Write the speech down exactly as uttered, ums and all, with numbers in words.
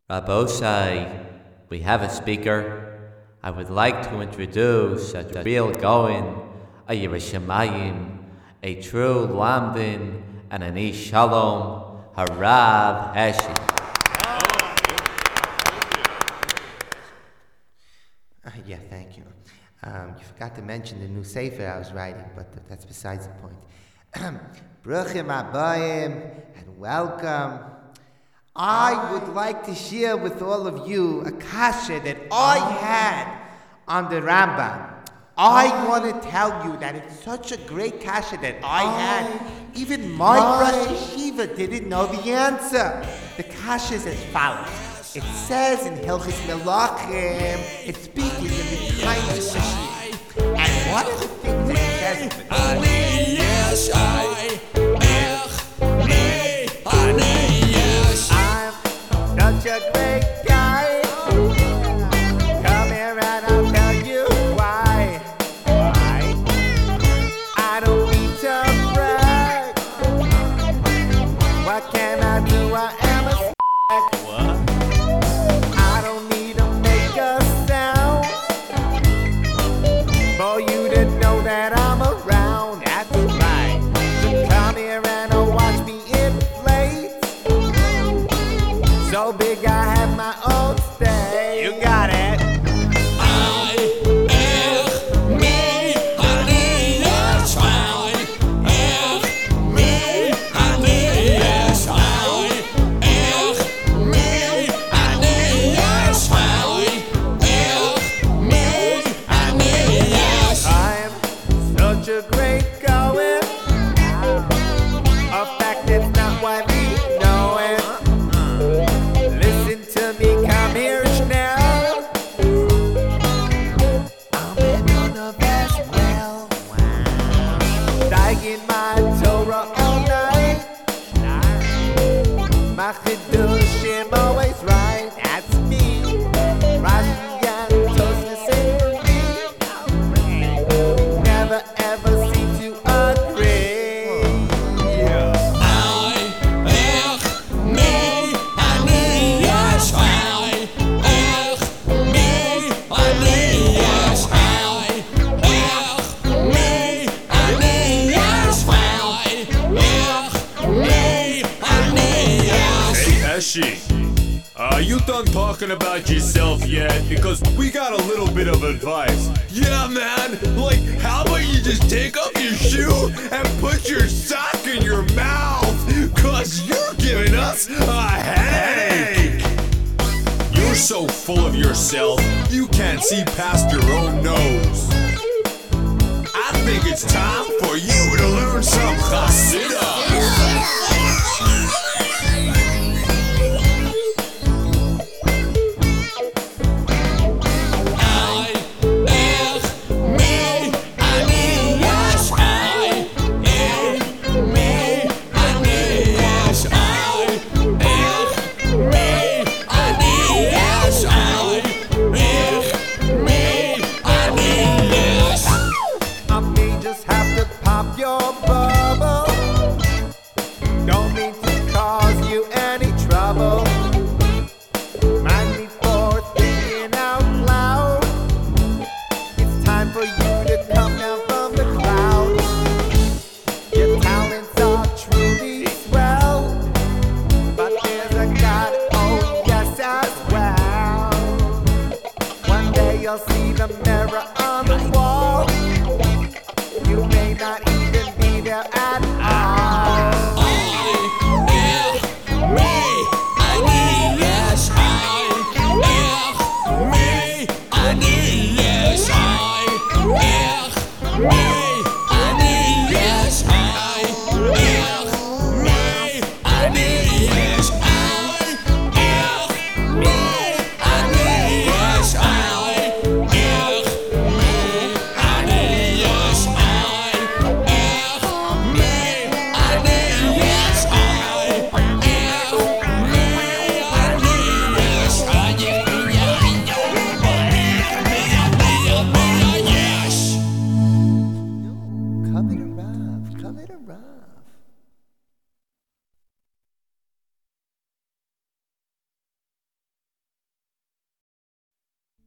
Rabosai, we have a speaker. I would like to introduce a real Goin, a Yerushalayim, a true Lamdin, and an Ish Shalom, Harav Heshi. Uh, yeah, thank you. Um, you forgot to mention the new sefer I was writing, but th- that's besides the point. Bruchim Abayim, and welcome. I would like to share with all of you a kasha that I had on the Rambam. I want to tell you that it's such a great kasha that I had. Even my Rosh Yeshiva didn't know the answer. The kasha is as follows. It says in Hilchis Melachim, it's speaking in the times of Mashiach. And one of the things that it says, Ani yesh I, ech me, ani yesh. I'm such a great guy. Come here and I'll tell you why. Why? I don't need to brag. What can I do? I am a what? I don't need to make a sound for you to know that I'm around. That's right. So come here and uh, watch me inflate. So big I have my own stage. You got it. I, ech me, ani yesh I, ech me, ani yesh I, ech me, ani yesh I, ech me, ani yesh. I'm such a great going. A fact that's not widely known. Listen to me, come here now. I'm in on the best well. Dying my Torah all night. My Chidushim always right. That's me. Rashi and Tosfos and me. Never ever seem to agree. I, ech me, ani yesh I, ech me, ani yesh I, ech me, ani yesh I, ech me, ani yesh. Hey, Eshi, are you done talking about yourself yet? Because we got a little bit of advice. Yeah, man, like, how about you just take off your shoe and put your sock in your mouth? Cause you're giving us a headache. You're so full of yourself, you can't see past your own nose. I think it's time for you to learn some Hasidah. I, ech me, ani yesh I, ech me, ani yesh I, ech me, ani yesh I, ech me, ani yesh. I may just have to pop your bubble. Don't mean to cause you any trouble. Mind me for thinking out loud. It's time for you to come down from the clouds. Your talents are truly swell, but there's a God, oh yes, as well. One day you'll see the